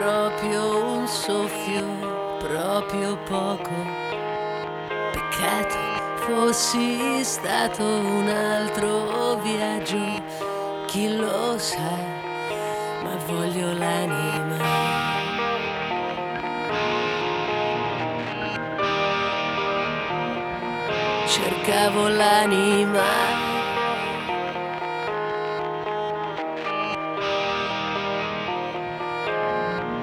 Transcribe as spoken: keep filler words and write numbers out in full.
Proprio un soffio, proprio poco. Peccato fossi stato un altro viaggio, chi lo sa, ma voglio l'anima. Cercavo l'anima